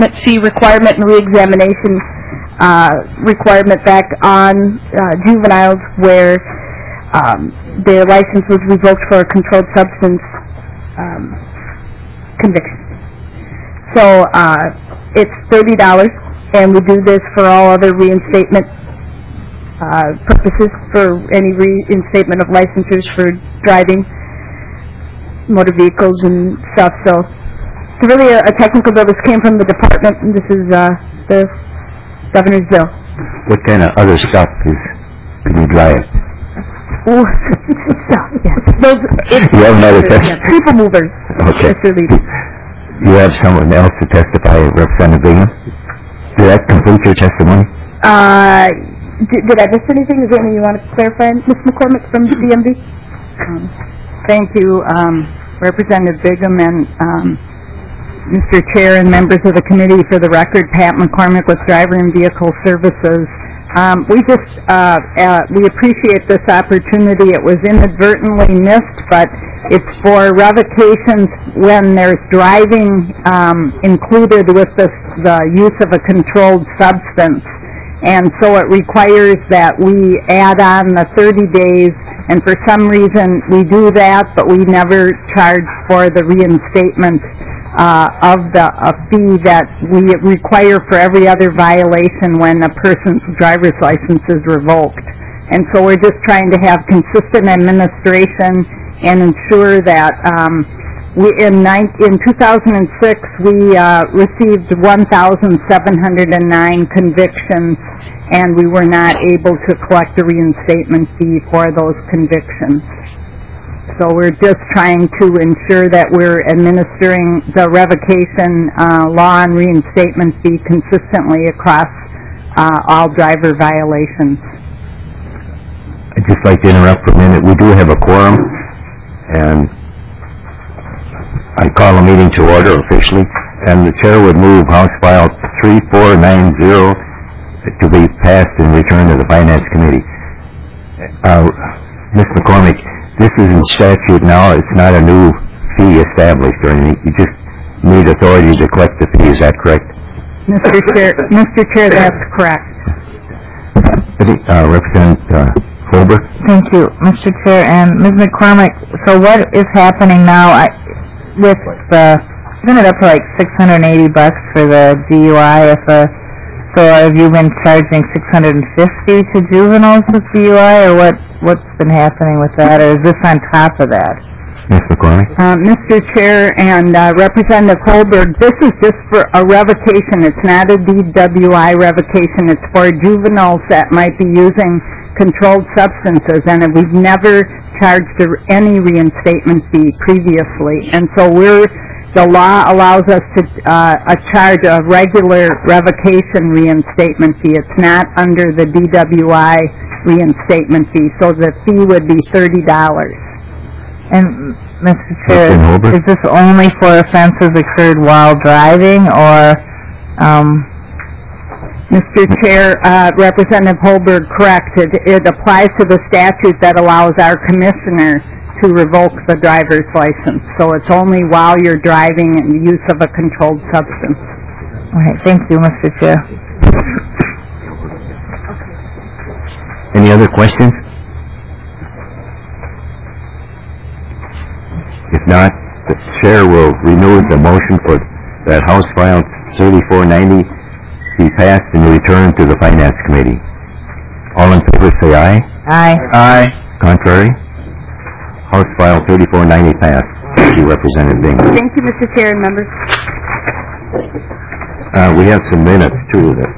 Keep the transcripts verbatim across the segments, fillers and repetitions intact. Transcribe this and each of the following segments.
reinstatement fee requirement and reexamination uh, requirement back on uh, juveniles where um, their license was revoked for a controlled substance um, conviction. So uh, it's thirty dollars, and we do this for all other reinstatement uh, purposes, for any reinstatement of licensures for driving motor vehicles and stuff. So it's really a, a technical bill. This came from the department, and this is uh, the governor's bill. What kind of other stuff is can you drive? Ooh, stuff, yes. Those, it's you have another test? Yeah, people movers. Okay. It's really you have someone else to testify, Representative Bingham? Did that complete your testimony? Uh, did, did I miss anything? Is there anything you want to clarify, Miz McCormick from D M V? Um, thank you, um, Representative Bingham and um, Mister Chair and members of the committee. For the record, Pat McCormick with Driver and Vehicle Services. Um, we just, uh, uh, we appreciate this opportunity. It was inadvertently missed, but it's for revocations when there's driving um, included with the, the use of a controlled substance. And so it requires that we add on the thirty days, and for some reason we do that, but we never charge for the reinstatement Uh, of the a fee that we require for every other violation when a person's driver's license is revoked. And so we're just trying to have consistent administration and ensure that um, we in, nine, in two thousand six we uh, received one thousand seven hundred nine convictions, and we were not able to collect a reinstatement fee for those convictions. So we're just trying to ensure that we're administering the revocation uh, law and reinstatement fee consistently across uh, all driver violations. I'd just like to interrupt for a minute. We do have a quorum, and I call the meeting to order officially, and the chair would move House File three four nine zero to be passed and returned to the Finance Committee. Uh, Miz McCormick, this is in statute now. It's not a new fee established or anything. You just need authority to collect the fee. Is that correct? Mister Chair, Mister Chair, that's correct. Uh, Representative uh, Holbrook? Thank you, Mister Chair. And Miz McCormick, so what is happening now I, with the, isn't it up to like six hundred eighty bucks for the D U I if a, so have you been charging six hundred fifty to juveniles with D U I, or what, what's been happening with that, or is this on top of that? Miz McCormick? Uh, Mister Chair and uh, Representative Holberg, this is just for a revocation. It's not a D W I revocation. It's for juveniles that might be using controlled substances, and we've never charged any reinstatement fee previously. And so we're The law allows us to uh, a charge a regular revocation reinstatement fee. It's not under the D W I reinstatement fee, so the fee would be thirty dollars. And, Mister Chair, is this only for offenses occurred while driving, or... Um, Mister Chair, uh, Representative Holberg, correct. It, it applies to the statute that allows our commissioner to revoke the driver's license. So it's only while you're driving and the use of a controlled substance. All right, thank you, Mister Chair. Any other questions? If not, the chair will renew the motion for that House File thirty-four ninety be passed and returned to the Finance Committee. All in favor say aye. Aye. Aye. Contrary? House File thirty-four ninety passed. Thank you, Representative Bingham. Thank you, Mister Chair and members. Uh, we have some minutes, too. That,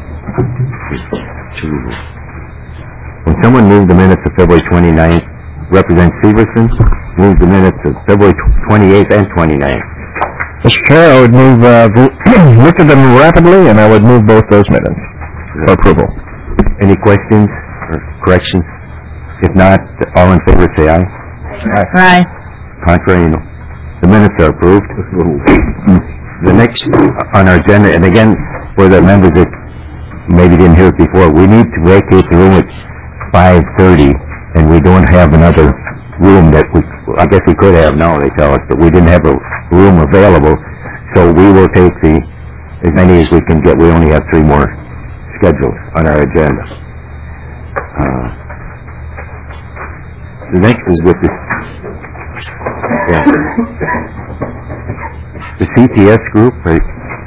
to, when someone moved the minutes of February twenty-ninth, Representative Severson moved the minutes of February twenty-eighth and twenty-ninth. Mister Chair, I would move, uh, look at them rapidly, and I would move both those minutes for approval. Any questions or corrections? If not, all in favor say aye. Aye. Aye. Contrary, no. The minutes are approved. The next on our agenda, and again, for the members that maybe didn't hear it before, we need to vacate the room at five thirty, and we don't have another room that we, I guess we could have now, they tell us, but we didn't have a room available, so we will take the as many as we can get. We only have three more scheduled on our agenda. Uh, the next is with the, yeah, the C T S group, right?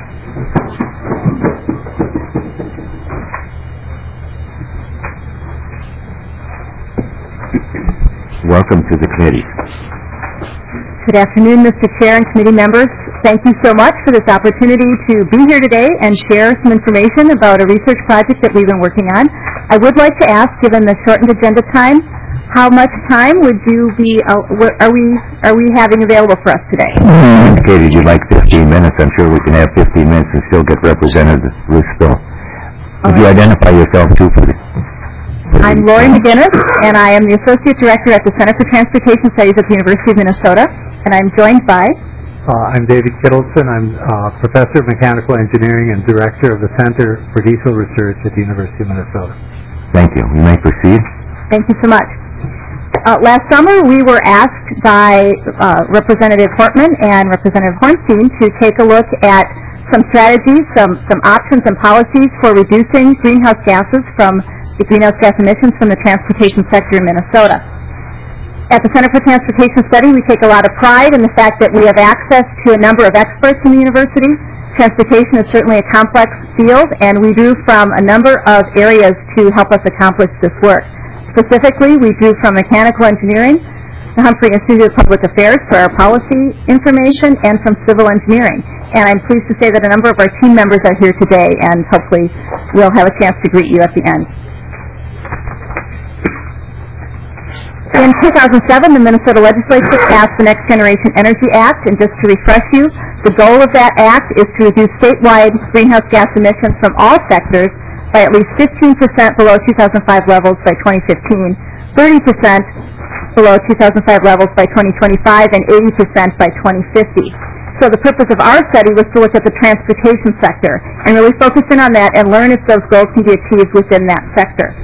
Welcome to the committee. Good afternoon, Mister Chair and committee members. Thank you so much for this opportunity to be here today and share some information about a research project that we've been working on. I would like to ask, given the shortened agenda time, how much time would you be, uh, are we are we having available for us today? You indicated you'd like fifteen minutes. I'm sure we can have fifteen minutes and still get Representative Ruth Spill. Would you identify yourself too, please? I'm Lori McGinnis, and I am the Associate Director at the Center for Transportation Studies at the University of Minnesota, and I'm joined by... Uh, I'm David Kittleson. I'm uh, Professor of Mechanical Engineering and Director of the Center for Diesel Research at the University of Minnesota. Thank you. You may proceed. Thank you so much. Uh, last summer, we were asked by uh, Representative Hortman and Representative Hornstein to take a look at some strategies, some, some options and policies for reducing greenhouse gases from the greenhouse gas emissions from the transportation sector in Minnesota. At the Center for Transportation Study, we take a lot of pride in the fact that we have access to a number of experts in the university. Transportation is certainly a complex field, and we drew from a number of areas to help us accomplish this work. Specifically, we drew from mechanical engineering, the Humphrey Institute of Public Affairs for our policy information, and from civil engineering. And I'm pleased to say that a number of our team members are here today, and hopefully we'll have a chance to greet you at the end. In two thousand seven, the Minnesota Legislature passed the Next Generation Energy Act, and just to refresh you, the goal of that act is to reduce statewide greenhouse gas emissions from all sectors by at least fifteen percent below two thousand five levels by twenty fifteen, thirty percent below two thousand five levels by twenty twenty-five, and eighty percent by twenty fifty. So the purpose of our study was to look at the transportation sector and really focus in on that and learn if those goals can be achieved within that sector.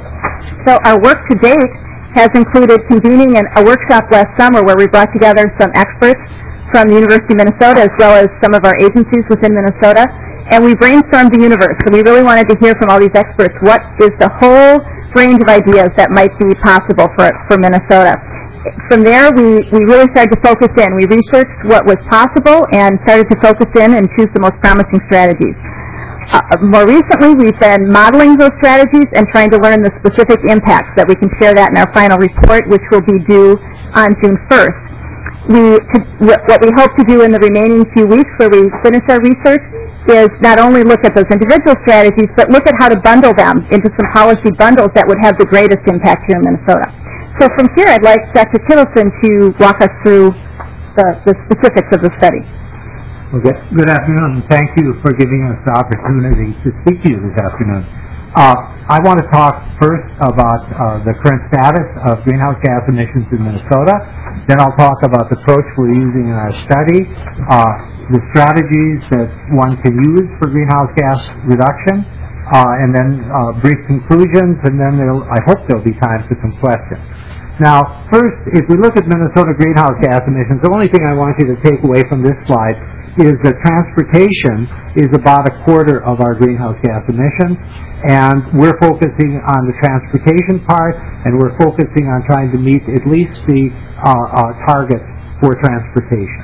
So our work to date has included convening an, a workshop last summer where we brought together some experts from the University of Minnesota as well as some of our agencies within Minnesota, and we brainstormed the universe. So we really wanted to hear from all these experts what is the whole range of ideas that might be possible for, for Minnesota. From there, we, we really started to focus in. We researched what was possible and started to focus in and choose the most promising strategies. Uh, more recently, we've been modeling those strategies and trying to learn the specific impacts that we can share that in our final report, which will be due on June first. We, to, what we hope to do in the remaining few weeks where we finish our research is not only look at those individual strategies, but look at how to bundle them into some policy bundles that would have the greatest impact here in Minnesota. So from here, I'd like Doctor Kittleson to walk us through the, the specifics of the study. Okay. Good afternoon, and thank you for giving us the opportunity to speak to you this afternoon. Uh, I want to talk first about uh, the current status of greenhouse gas emissions in Minnesota. Then I'll talk about the approach we're using in our study, uh, the strategies that one can use for greenhouse gas reduction, uh, and then uh, brief conclusions, and then there'll, I hope there'll be time for some questions. Now, first, if we look at Minnesota greenhouse gas emissions, the only thing I want you to take away from this slide is that transportation is about a quarter of our greenhouse gas emissions, and we're focusing on the transportation part, and we're focusing on trying to meet at least the uh, uh, targets for transportation.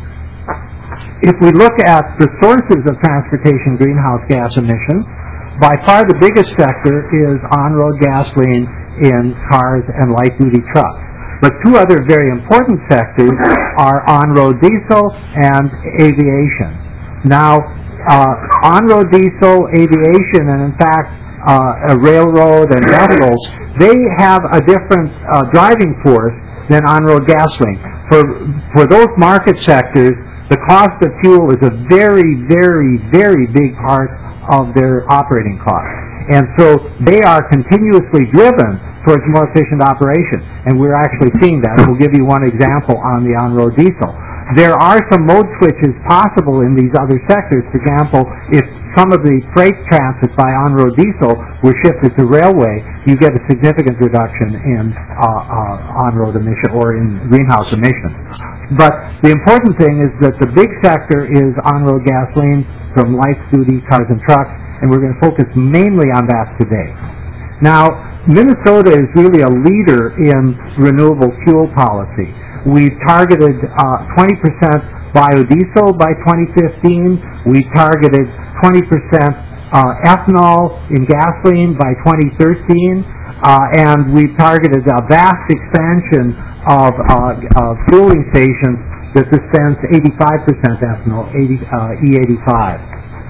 If we look at the sources of transportation greenhouse gas emissions, by far the biggest sector is on-road gasoline in cars and light-duty trucks. But two other very important sectors are on-road diesel and aviation. Now, uh, on-road diesel, aviation, and in fact, uh, a railroad and vessels, they have a different uh, driving force than on-road gasoline. For, for those market sectors, the cost of fuel is a very, very, very big part of their operating costs. And so they are continuously driven towards more efficient operation. And we're actually seeing that. We'll give you one example on the on-road diesel. There are some mode switches possible in these other sectors. For example, if some of the freight transit by on-road diesel were shifted to railway, you get a significant reduction in uh, uh, on-road emission or in greenhouse emissions. But the important thing is that the big sector is on-road gasoline from light-duty cars and trucks, and we're going to focus mainly on that today. Now, Minnesota is really a leader in renewable fuel policy. We've targeted uh, twenty percent biodiesel by twenty fifteen. We targeted twenty percent uh, ethanol in gasoline by twenty thirteen. Uh, and we've targeted a vast expansion of uh, uh, fueling stations that dispense eighty-five percent ethanol, eighty, uh, E eighty-five.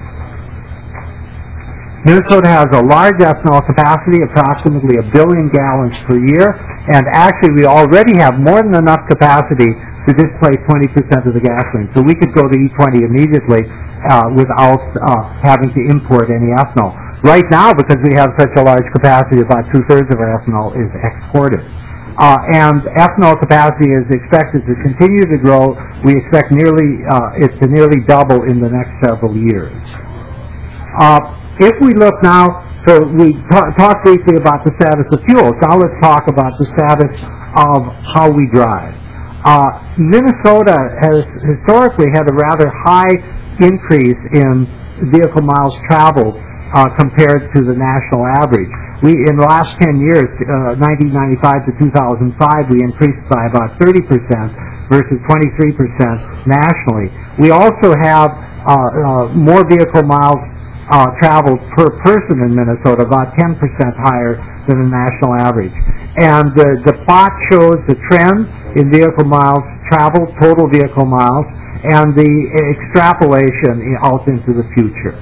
Minnesota has a large ethanol capacity, approximately a billion gallons per year, and actually we already have more than enough capacity to displace twenty percent of the gasoline. So we could go to E twenty immediately uh, without uh, having to import any ethanol. Right now, because we have such a large capacity, about two-thirds of our ethanol is exported. Uh, and ethanol capacity is expected to continue to grow. We expect nearly uh, it to nearly double in the next several years. Uh, If we look now, so we ta- talked briefly about the status of fuels. Now let's talk about the status of how we drive. Uh, Minnesota has historically had a rather high increase in vehicle miles traveled uh, compared to the national average. We, in the last ten years, uh, nineteen ninety-five to two thousand five, we increased by about thirty percent versus twenty-three percent nationally. We also have uh, uh, more vehicle miles Uh, traveled per person in Minnesota, about ten percent higher than the national average. And uh, the plot shows the trend in vehicle miles traveled, total vehicle miles, and the extrapolation out into the future.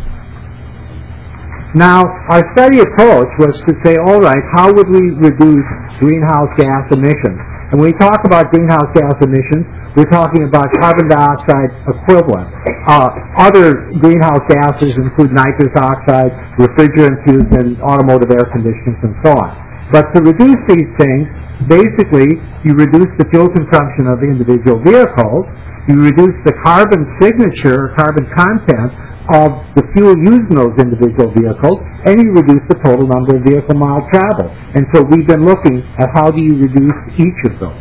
Now, our study approach was to say, all right, how would we reduce greenhouse gas emissions? And when we talk about greenhouse gas emissions, we're talking about carbon dioxide equivalent. Uh, other greenhouse gases include nitrous oxide, refrigerants used in automotive air conditioners, and so on. But to reduce these things, basically, you reduce the fuel consumption of individual vehicles, you reduce the carbon signature, or carbon content, of the fuel used in those individual vehicles, and you reduce the total number of vehicle miles traveled. And so we've been looking at how do you reduce each of those.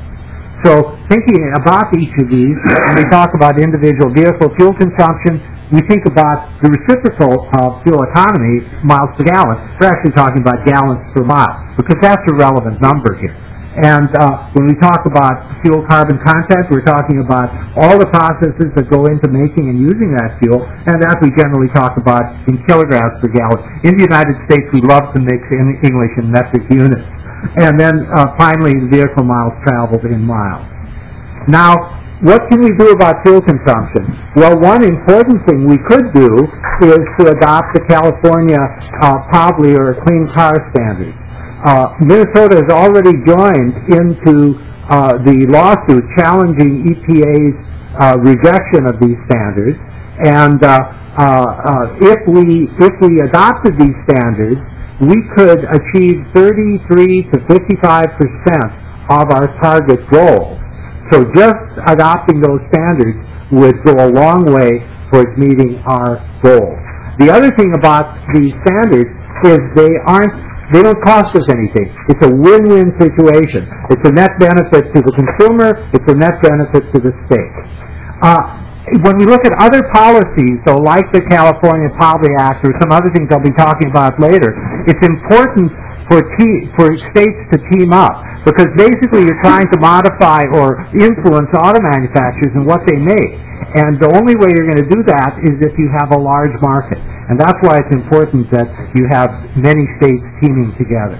So thinking about each of these, when we talk about individual vehicle fuel consumption, we think about the reciprocal of fuel economy, miles per gallon. We're actually talking about gallons per mile, because that's a relevant number here. And uh, when we talk about fuel carbon content, we're talking about all the processes that go into making and using that fuel, and that we generally talk about in kilograms per gallon. In the United States, we love to mix in English and metric units. And then uh, finally, the vehicle miles traveled in miles. Now, what can we do about fuel consumption? Well, one important thing we could do is to adopt the California uh, POBLI, or Clean Car Standards. Uh, Minnesota has already joined into uh, the lawsuit challenging E P A's uh, rejection of these standards, and uh, uh, uh, if we if we adopted these standards, we could achieve thirty-three to fifty-five percent of our target goal. So just adopting those standards would go a long way towards meeting our goal. The other thing about these standards is they aren't They don't cost us anything. It's a win-win situation. It's a net benefit to the consumer. It's a net benefit to the state. Uh, when we look at other policies, so like the California POBLI Act or some other things I'll be talking about later, it's important for te- for states to team up, because basically you're trying to modify or influence auto manufacturers in what they make. And the only way you're going to do that is if you have a large market. And that's why it's important that you have many states teaming together.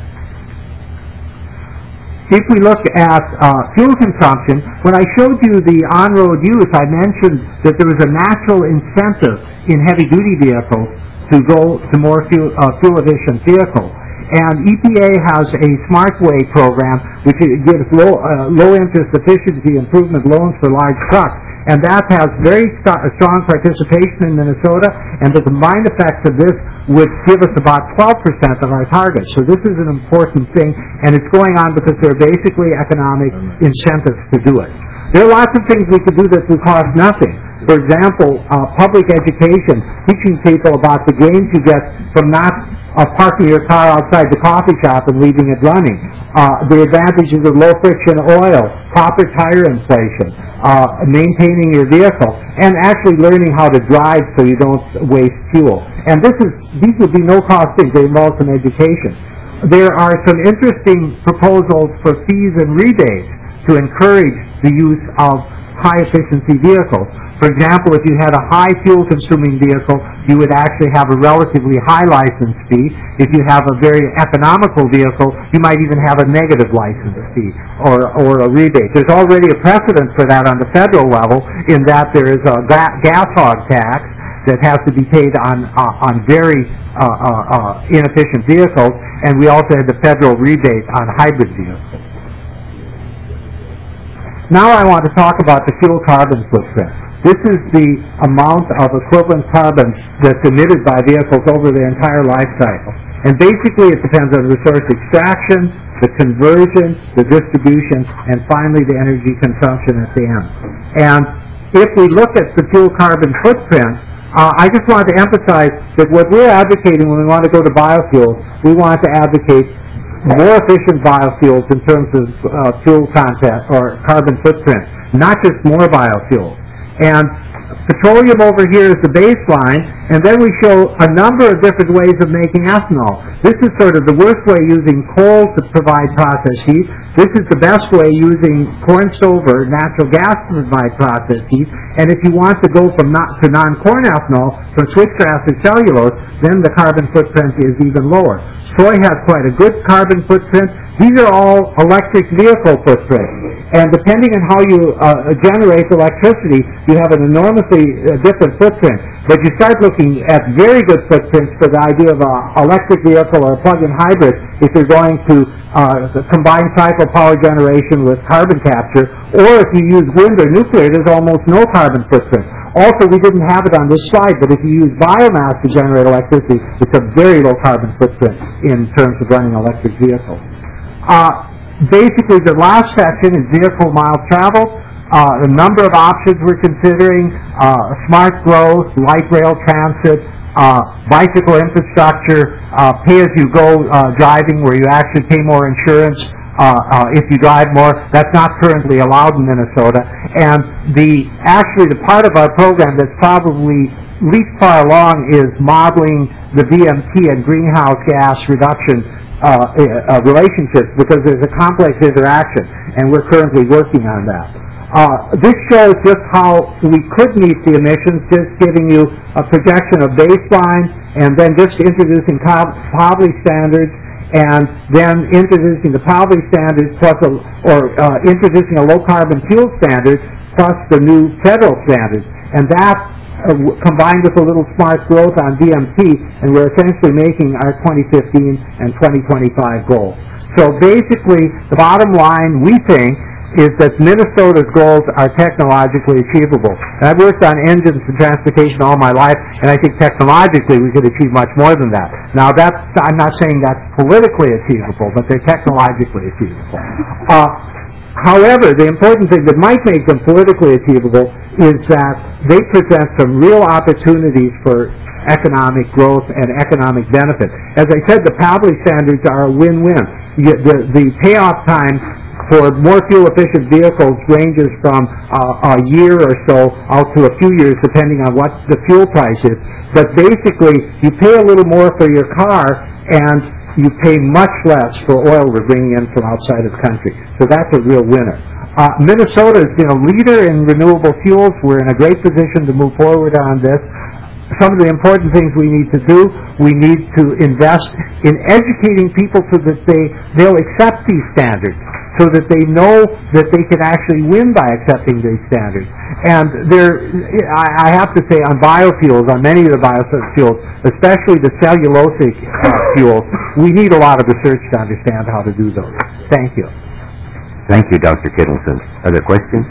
If we look at uh, fuel consumption, when I showed you the on-road use, I mentioned that there was a natural incentive in heavy-duty vehicles to go to more fuel, uh, fuel-efficient vehicles. And E P A has a SmartWay program, which gives low, uh, low-interest efficiency improvement loans for large trucks. And that has very st- strong participation in Minnesota, and the combined effects of this would give us about twelve percent of our target. So this is an important thing, and it's going on because there are basically economic incentives to do it. There are lots of things we could do that would cost nothing. For example, uh, public education, teaching people about the gains you get from not uh, parking your car outside the coffee shop and leaving it running, uh, the advantages of low-friction oil, proper tire inflation, uh, maintaining your vehicle, and actually learning how to drive so you don't waste fuel. And this is these would be no-cost things. They involve some education. There are some interesting proposals for fees and rebates to encourage the use of high-efficiency vehicles. For example, if you had a high fuel-consuming vehicle, you would actually have a relatively high license fee. If you have a very economical vehicle, you might even have a negative license fee or, or a rebate. There's already a precedent for that on the federal level in that there is a ga- gas hog tax that has to be paid on uh, on very uh, uh, uh, inefficient vehicles, and we also had the federal rebate on hybrid vehicles. Now I want to talk about the fuel carbon footprint. This is the amount of equivalent carbon that's emitted by vehicles over their entire life cycle. And basically it depends on resource extraction, the conversion, the distribution, and finally the energy consumption at the end. And if we look at the fuel carbon footprint, uh, I just want to emphasize that what we're advocating when we want to go to biofuels, we want to advocate more efficient biofuels in terms of uh, fuel content or carbon footprint, not just more biofuels. And petroleum over here is the baseline, and then we show a number of different ways of making ethanol. This is sort of the worst way, using coal to provide process heat. This is the best way, using corn stove or natural gas to provide process heat. And if you want to go from not to non-corn ethanol, from switchgrass or cellulose, then the carbon footprint is even lower. Soy has quite a good carbon footprint. These are all electric vehicle footprints. And depending on how you uh, generate electricity, you have an enormously uh, different footprint. But you start looking at very good footprints for the idea of an electric vehicle or a plug-in hybrid if you're going to uh, combine cycle power generation with carbon capture, or if you use wind or nuclear, there's almost no carbon footprint. Also, we didn't have it on this slide, but if you use biomass to generate electricity, it's a very low carbon footprint in terms of running electric vehicles. Uh, basically, the last section is vehicle miles traveled. Uh, a number of options we're considering: uh, smart growth, light rail transit, uh, bicycle infrastructure, uh, pay-as-you-go uh, driving, where you actually pay more insurance uh, uh, if you drive more. That's not currently allowed in Minnesota. And the actually the part of our program that's probably least far along is modeling the V M T and greenhouse gas reduction uh, uh, relationships, because there's a complex interaction, and we're currently working on that. Uh, this shows just how we could meet the emissions, just giving you a projection of baseline, and then just introducing Pauli standards, and then introducing the Pauli standards plus a, or uh, introducing a low-carbon fuel standard plus the new federal standards. And that uh, w- combined with a little smart growth on V M T, and we're essentially making our twenty fifteen and twenty twenty-five goals. So basically, the bottom line, we think, is that Minnesota's goals are technologically achievable. And I've worked on engines and transportation all my life, and I think technologically we could achieve much more than that. Now, that's, I'm not saying that's politically achievable, but they're technologically achievable. Uh, however, the important thing that might make them politically achievable is that they present some real opportunities for economic growth and economic benefit. As I said, the Pauli standards are a win-win. The, the payoff time for more fuel-efficient vehicles ranges from uh, a year or so out to a few years, depending on what the fuel price is. But basically, you pay a little more for your car, and you pay much less for oil we're bringing in from outside of the country. So that's a real winner. Uh, Minnesota has been a leader in renewable fuels. We're in a great position to move forward on this. Some of the important things we need to do, we need to invest in educating people so that they, they'll accept these standards, so that they know that they can actually win by accepting these standards. And there, I have to say, on biofuels, on many of the biofuels, especially the cellulosic uh, fuels, we need a lot of research to understand how to do those. Thank you. Thank you, Doctor Kittleson. Other questions?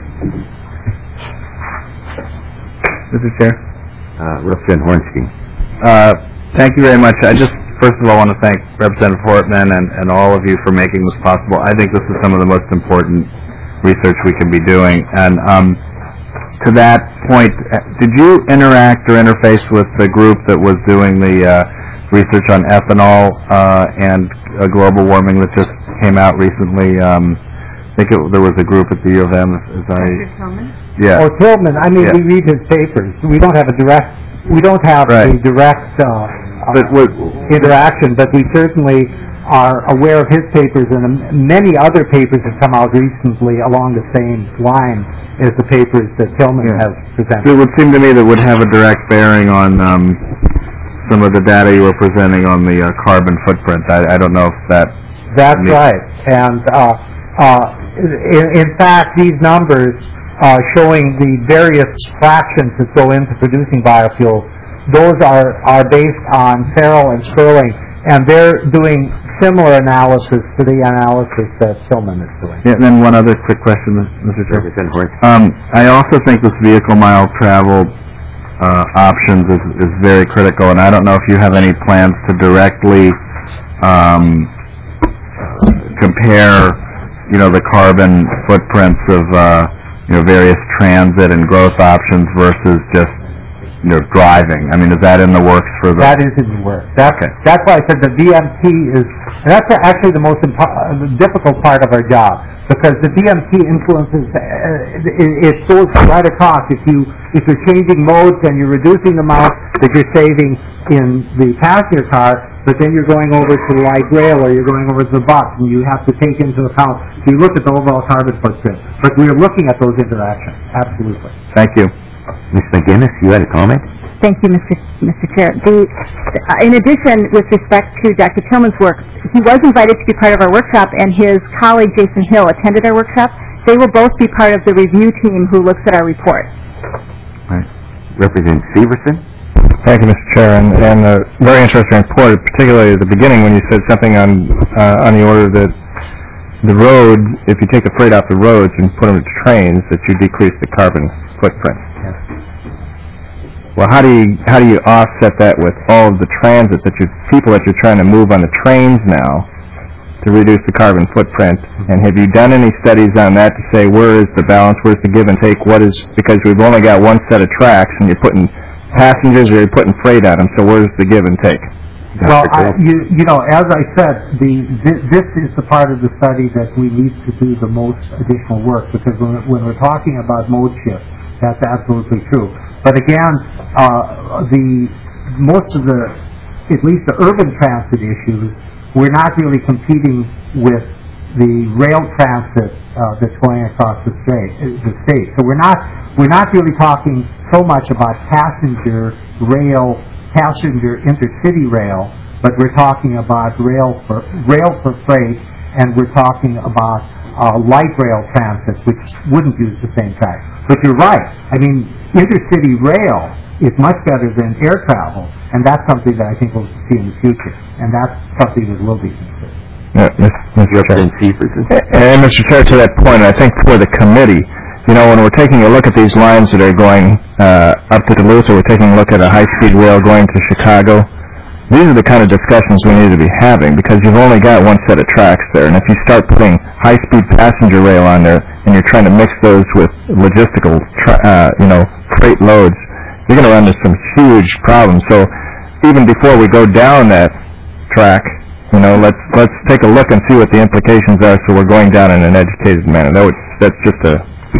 Mister Chair. Uh, Representative Hornstein. Uh, thank you very much. I just, first of all, want to thank Representative Hortman and, and all of you for making this possible. I think this is some of the most important research we can be doing. And um, to that point, uh, did you interact or interface with the group that was doing the uh, research on ethanol uh, and uh, global warming that just came out recently? Um, I think it, there was a group at the U of M. As I, yeah. Oh, Tillman. I mean, Yeah. we read his papers. We don't have a direct. We don't have Right. a direct uh, But uh, what, interaction, but we certainly are aware of his papers, and many other papers have come out recently along the same line as the papers that Tillman Yeah. has presented. it would seem to me that would have a direct bearing on um, some of the data you were presenting on the uh, carbon footprint. I, I don't know if that. That's Me- right. And uh, uh, in, in fact, these numbers uh, showing the various fractions that go into producing biofuels, those are, are based on Farrell and Sterling, and they're doing similar analysis to the analysis that Tillman is doing. Yeah, and then one other quick question, Mister Chair. Representative Horn. Um, I also think this vehicle mile travel uh, options is, is very critical, and I don't know if you have any plans to directly um, compare, you know, the carbon footprints of uh, you know various transit and growth options versus just you know driving. I mean, is that in the works for the? That is in the work. That's, Okay. that's why I said the V M T is, and that's actually the most impo- uh, the difficult part of our job, because the V M T influences, uh, it, it goes right across. If, you, if you're changing modes and you're reducing the amount that you're saving in the passenger car, but then you're going over to the light rail or you're going over to the bus, and you have to take into account, you look at the overall carbon footprint. But we're looking at those interactions, absolutely. Thank you. Miz McGinnis, you had a comment? Thank you, Mister Mister Chair. The, uh, in addition, with respect to Doctor Tillman's work, he was invited to be part of our workshop, and his colleague Jason Hill attended our workshop. They will both be part of the review team who looks at our report. All right. Representative Severson? Thank you, Mister Chair, and, and a very interesting report, particularly at the beginning when you said something on uh, on the order that the road, if you take the freight off the roads and put them to trains, that you decrease the carbon footprint. Yes. Well, how do you how do you offset that with all of the transit that you people that you're trying to move on the trains now to reduce the carbon footprint? And have you done any studies on that to say where is the balance, where's the give and take? What is, because we've only got one set of tracks and you're putting passengers or you're putting freight on them, so where's the give and take? Well, I, you, you know, as I said, the this, this is the part of the study that we need to do the most additional work, because when, when we're talking about mode shift, that's absolutely true. But again, uh, the most of the, at least the urban transit issues, we're not really competing with the rail transit uh, that's going across the state. The state. So we're not we're not really talking so much about passenger rail, passenger intercity rail, but we're talking about rail for rail for freight, and we're talking about uh, light rail transit, which wouldn't use the same track. But you're right. I mean, intercity rail is much better than air travel, and that's something that I think we'll see in the future, and that's something that will be considered. Yeah, Mister Chair. Representative Severson? And Mister Chair, to that point, I think for the committee, you know, when we're taking a look at these lines that are going uh, up to Duluth, or we're taking a look at a high-speed rail going to Chicago, these are the kind of discussions we need to be having, because you've only got one set of tracks there, and if you start putting high-speed passenger rail on there, and you're trying to mix those with logistical, tra- uh, you know, freight loads, you're going to run into some huge problems. So even before we go down that track, you know, let's let's take a look and see what the implications are, so we're going down in an educated manner. That would, that's just a,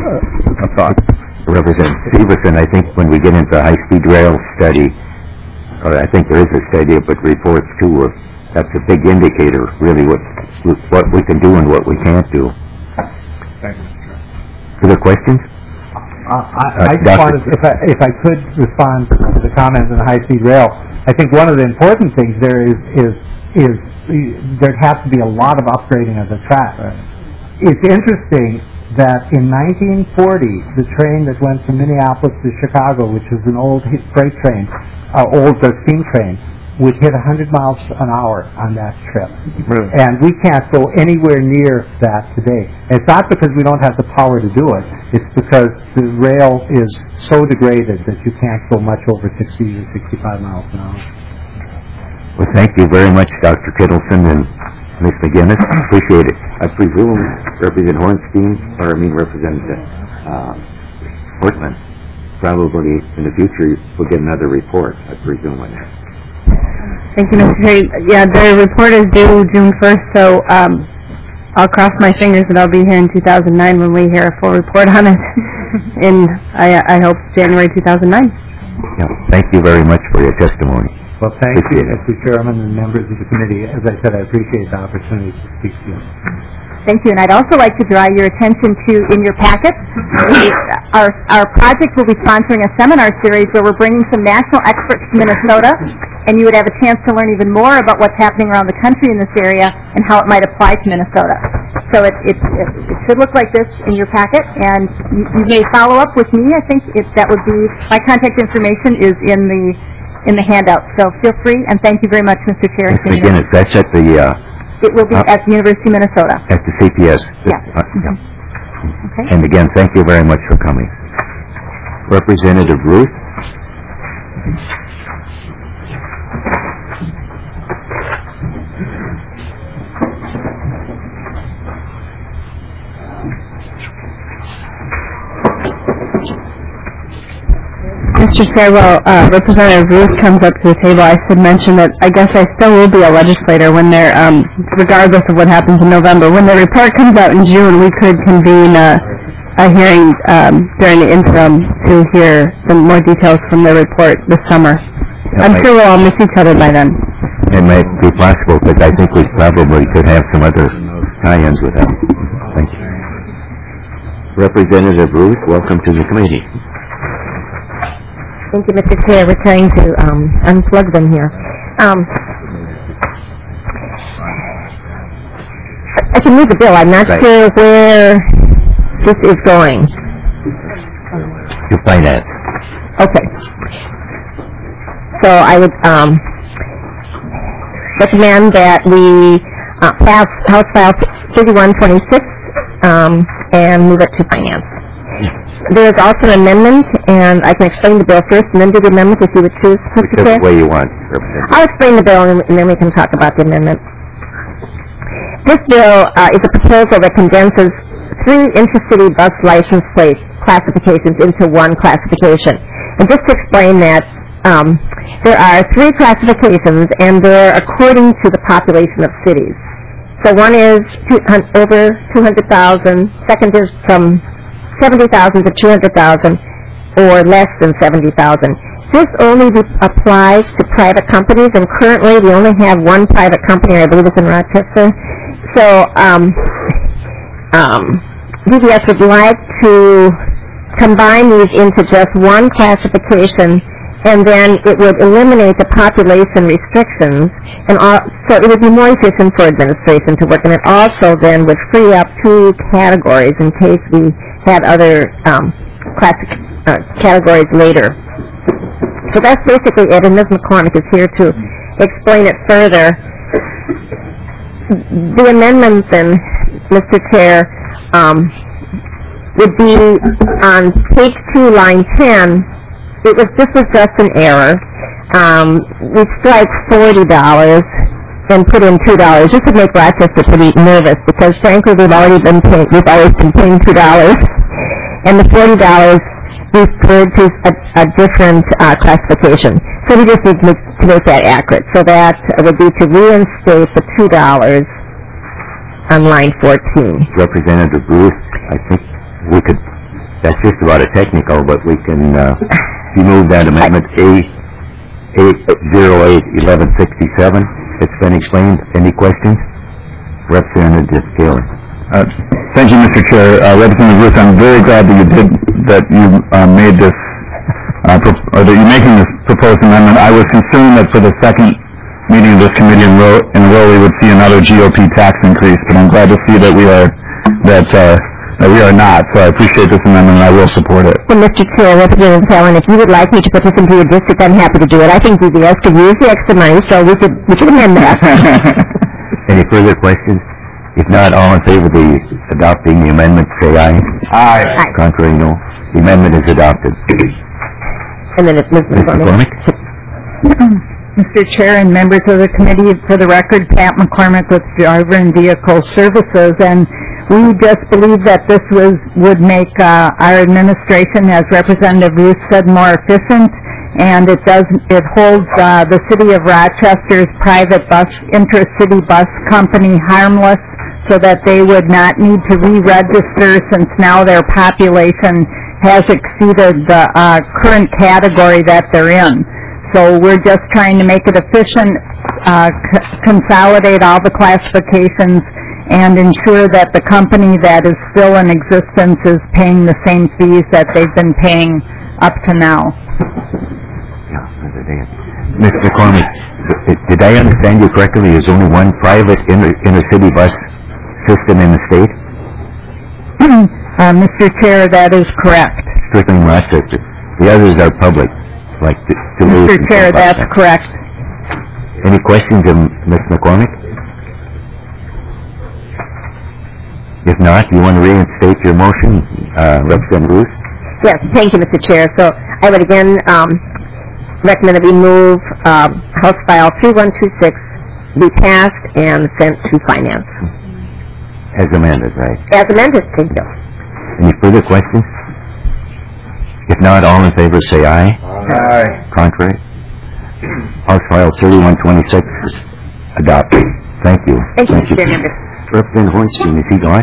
a thought. Representative Severson, I think when we get into the high-speed rail study, or I think there is a study but reports too, of, that's a big indicator, really, what what we can do and what we can't do. Thank you. Further questions? Uh, I, Uh, I just Doctor wanted, if I, if I could respond to the comments on the high-speed rail, I think one of the important things there is, is, is there has to be a lot of upgrading of the track. It's interesting that in nineteen forty, the train that went from Minneapolis to Chicago, which was an old freight train, uh, old uh, steam train, would hit one hundred miles an hour on that trip. Really? And we can't go anywhere near that today. And it's not because we don't have the power to do it. It's because the rail is so degraded that you can't go much over sixty or sixty-five miles an hour. Well, thank you very much, Doctor Kittleson and Miz McGinnis. Appreciate it. I presume Representative Hornstein, or I mean Representative uh, Hortman, probably in the future we'll get another report, I presume, on that. Thank you, Mister Chair. Yeah, the report is due June first, so um, I'll cross my fingers that I'll be here in two thousand nine when we hear a full report on it. in, I, I hope, January two thousand nine. Yeah, thank you very much for your testimony. Well, thank Appreciate you, it. Mister Chairman and members of the committee. As I said, I appreciate the opportunity to speak to you. Thank you, and I'd also like to draw your attention to, in your packet, our, our project will be sponsoring a seminar series where we're bringing some national experts to Minnesota, and you would have a chance to learn even more about what's happening around the country in this area and how it might apply to Minnesota. So it, it, it, it should look like this in your packet, and you, you may follow up with me. I think it, that would be, my contact information is in the in the handout, so feel free, and thank you very much, Mister Chair. And Again, if that's at the... Uh, It will be Uh, at the University of Minnesota. At the C P S. Yes. Uh, yeah. Okay. And again, thank you very much for coming. Representative Ruth? Mister Chair, well, uh, Representative Ruth comes up to the table. I should mention that I guess I still will be a legislator when they're, um, regardless of what happens in November. When the report comes out in June, we could convene a, a hearing um, during the interim to hear some more details from the report this summer. That I'm might- sure we'll all miss each other by then. It might be possible, but I think we probably could have some other tie-ins with that. Thank you. Representative Ruth, welcome to the committee. Thank you, Mister Chair. We're trying to um, unplug them here. Um, I can read the bill. I'm not Right. sure where this is going. To finance. Okay. So I would um, recommend that we uh, pass House File thirty-one twenty-six um, and move it to finance. There is also an amendment, and I can explain the bill first and then do the amendment if you would choose, Mister Chair. Whichever way you want, Representative. I'll explain the bill, and and then we can talk about the amendment. This bill uh, is a proposal that condenses three intercity bus license plate classifications into one classification. And just to explain that, um, there are three classifications, and they're according to the population of cities. So one is two, hun- over two hundred thousand, second is from seventy thousand to two hundred thousand, or less than seventy thousand. This only be- applies to private companies, and currently we only have one private company, I believe it's in Rochester. So, um, um, D D S would like to combine these into just one classification, and then it would eliminate the population restrictions, and all, so it would be more efficient for administration to work, and it also then would free up two categories in case we had other um, classic uh, categories later. So that's basically it, and Miz McCormick is here to explain it further. The amendments, then, Mister Chair, um, would be on page two, line ten. It was this was just an error. Um, we strike forty dollars and put in two dollars. This would make Rochester pretty nervous because, frankly, we've already been paying. We've always been paying two dollars, and the forty dollars referred to a, a different uh, classification. So we just need to make, to make that accurate. So that would be to reinstate the two dollars on line fourteen. Representative Bruce, I think we could, that's just about a technical, but we can, uh, you move that amendment A eight oh eight eleven sixty-seven. It's been explained. Any questions? Representative Taylor. Uh, Thank you, Mister Chair. Uh, Representative Ruth, I'm very glad that you did, that you uh, made this, uh, pro- or that you're making this proposed amendment. I was concerned that for the second meeting of this committee in row, in a row we would see another G O P tax increase, but I'm glad to see that we are, that, uh, that we are not. So I appreciate this amendment, and I will support it. Well, Mister Chair, Representative Fallon, if you would like me to put this into your district, I'm happy to do it. I think D B S could use the extra money, so we could, we could amend that. Any further questions? If not, all in favor of the adopting the amendment, say aye. Aye. Aye. Contrary, no. The amendment is adopted. And then it's Miz Mister McCormick. McCormick? Mister Chair and members of the committee, for the record, Pat McCormick with Driver and Vehicle Services, and We just believe that this was would make uh, our administration, as Representative Ruth said, more efficient, and it does it holds uh, the City of Rochester's private bus intercity bus company harmless, so that they would not need to re-register since now their population has exceeded the uh, current category that they're in. So we're just trying to make it efficient, uh, c- consolidate all the classifications, and ensure that the company that is still in existence is paying the same fees that they've been paying up to now. Mister McCormick, did I understand you correctly? There's only one private inter- inter-city bus system in the state? uh, Mister Chair, that is correct. Strictly in Rochester. The others are public, like the Mister Chair, that's correct. Any questions of Miz McCormick? If not, you want to reinstate your motion, uh, Representative Ruth? Yes, thank you, Mister Chair. So I would again um, recommend that we move um, House File three one two six be passed and sent to Finance. As amended, right? As amended, thank you. Any further questions? If not, all in favor say aye. Aye. Contrary? House File thirty-one twenty-six is adopted. Thank you. Thank you, Mister Chair, members. Representative Hornstein, is he gone?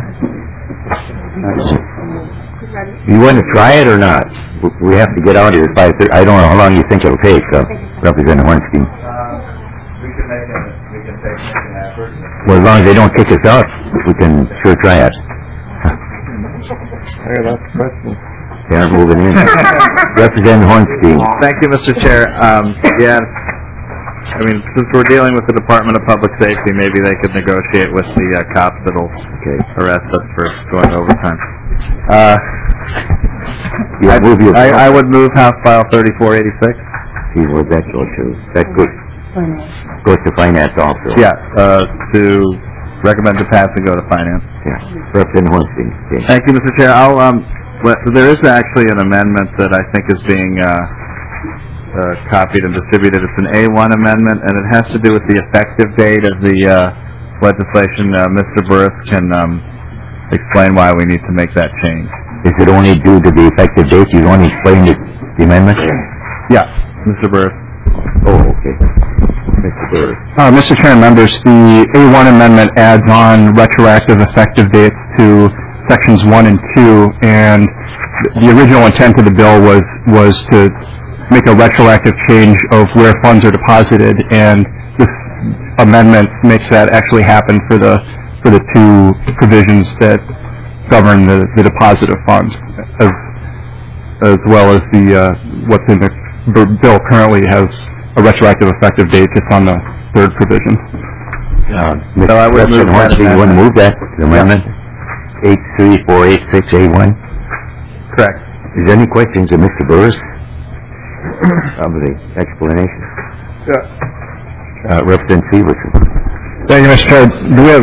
You want to try it or not? We have to get out here at five thirty. I don't know how long you think it'll take, so Representative Hornstein. Uh, we can make a, we can take an effort. Well, as long as they don't kick us out, we can sure try it. Hey, that's a question. They aren't moving in. Representative Hornstein. Thank you, Mister Chair. Um, yeah, I mean, since we're dealing with the Department of Public Safety, maybe they could negotiate with the uh, cops that'll Okay. arrest us for going overtime. Uh, You I'd- move your... I, I would move House File thirty-four eighty-six. See, where'd that go to? That goes, goes to Finance also. Yeah, uh, to recommend to pass and go to Finance. Yeah. Representative Hornstein. Okay. Thank you, Mister Chair. I'll, um, well, there is actually an amendment that I think is being, uh, uh, copied and distributed. It's an A one amendment, and it has to do with the effective date of the, uh, legislation. Uh, Mister Burris can, um, explain why we need to make that change. Is it only due to the effective date? You want to explain the, the amendment? Yeah, Mister Burris. Oh, okay. Mister Burris. Uh, Mister Chair and members, the A one amendment adds on retroactive effective dates to sections one and two, and the original intent of the bill was, was to make a retroactive change of where funds are deposited, and this amendment makes that actually happen for the, for the two provisions that govern the, the deposit of funds, as, as well as the, uh, what's in the b- bill currently has a retroactive effective date just on the third provision. Uh, So I would move that Hornstein, you want to move that amendment? eight three four eight six A one? Correct. Is there any questions of Mister Burris? Of the explanation? Uh, Representative Severson. Thank you, Mister Chair. Do we have,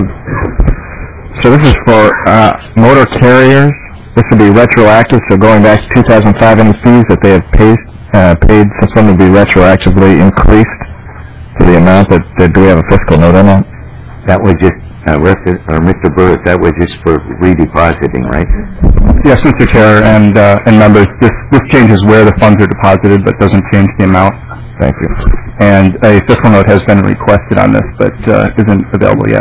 so this is for uh, motor carriers. This would be retroactive, so going back to two thousand five, any fees that they have paid, uh, paid for something to be retroactively increased to the amount that, that do we have a fiscal note on that? That was just, uh, Representative, or Mister Burris, that was just for redepositing, right? Yes, Mister Chair, and, uh, and members, this, this changes where the funds are deposited, but doesn't change the amount. Thank you. And a fiscal note has been requested on this, but, uh, isn't available yet.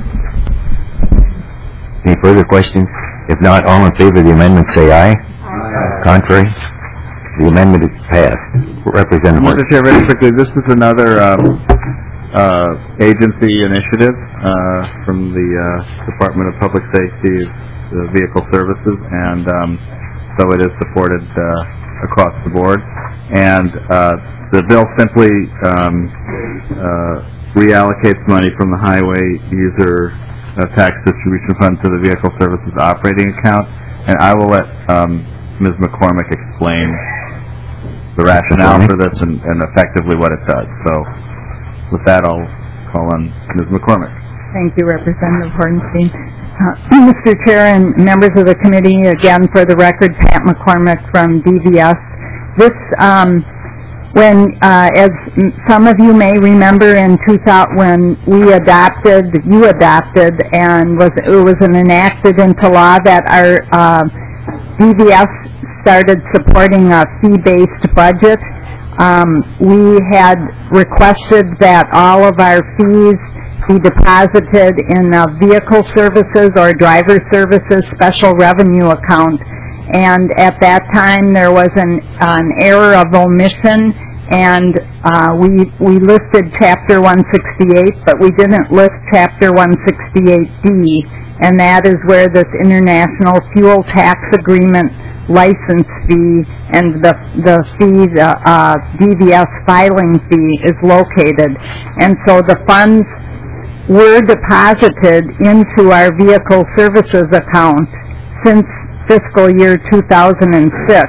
Any further questions? If not, all in favor of the amendment say aye. Aye. Contrary? The amendment is passed. Representative Mister Hornstein. Chair, very quickly, this is another um, uh, agency initiative uh, from the uh, Department of Public Safety, the Vehicle Services, and um, so it is supported uh, across the board. And uh, the bill simply um, uh, reallocates money from the highway user uh, tax distribution fund to the Vehicle Services operating account. And I will let um, Miz McCormick explain the rationale for this and, and effectively what it does. So with that, I'll call on Miz McCormick. Thank you, Representative Hornstein. Uh, Mister Chair and members of the committee, again, for the record, Pat McCormick from D V S. This um, when, uh, as m- some of you may remember in two thousand, when we adopted, you adopted, and was, it was an enacted into law that our, uh, D V S started supporting a fee-based budget. Um, we had requested that all of our fees be deposited in a vehicle services or driver services special revenue account. And at that time, there was an, an error of omission, and uh, we we listed Chapter one sixty-eight, but we didn't list Chapter one sixty-eight D, and that is where this International Fuel Tax Agreement license fee and the the fee, the uh, D V S filing fee is located. And so the funds were deposited into our vehicle services account since fiscal year two thousand six,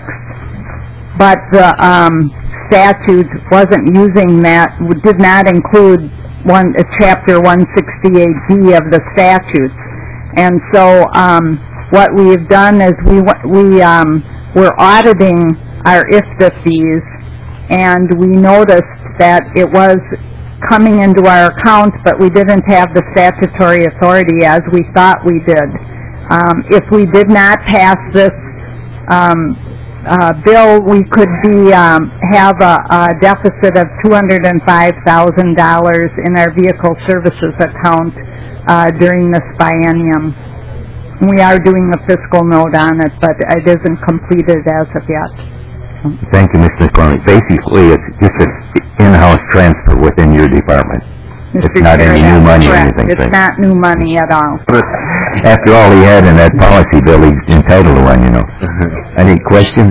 but the um, statute wasn't using that, did not include one uh, Chapter one sixty-eight D of the statutes. And so um, what we've done is we we um, were auditing our I F T A fees, and we noticed that it was coming into our account, but we didn't have the statutory authority as we thought we did. Um, if we did not pass this um, uh, bill, we could be um, have a, a deficit of two hundred five thousand dollars in our vehicle services account uh, during this biennium. We are doing a fiscal note on it, but it isn't completed as of yet. Thank you, Mister McCormick. Basically, it's just an in-house transfer within your department. Mister It's not Chair, any new that's money or correct. anything. It's not new money at all. After all he had in that policy bill, he's entitled to one, you know. Any questions?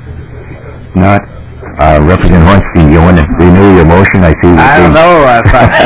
Not? Uh, Representative Hornstein, you want to renew your motion? I see. I don't know. I thought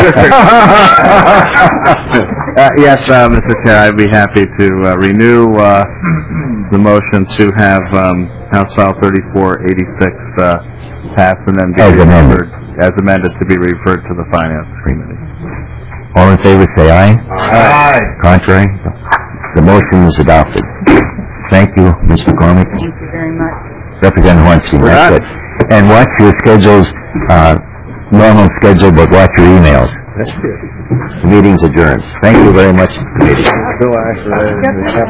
uh, yes, uh, Mister Chair, I'd be happy to uh, renew uh, the motion to have um, House File thirty-four eighty-six uh, passed and then be As amended. referred, as amended, to be referred to the Finance Committee. All in favor, say aye. Aye. Contrary? The motion is adopted. Thank you, Mister McCormick. Thank you very much. Representative Hornstein, We're that's done. it. And watch your schedules, uh, normal schedule, but watch your emails. The meeting's adjourned. Thank you very much, committee.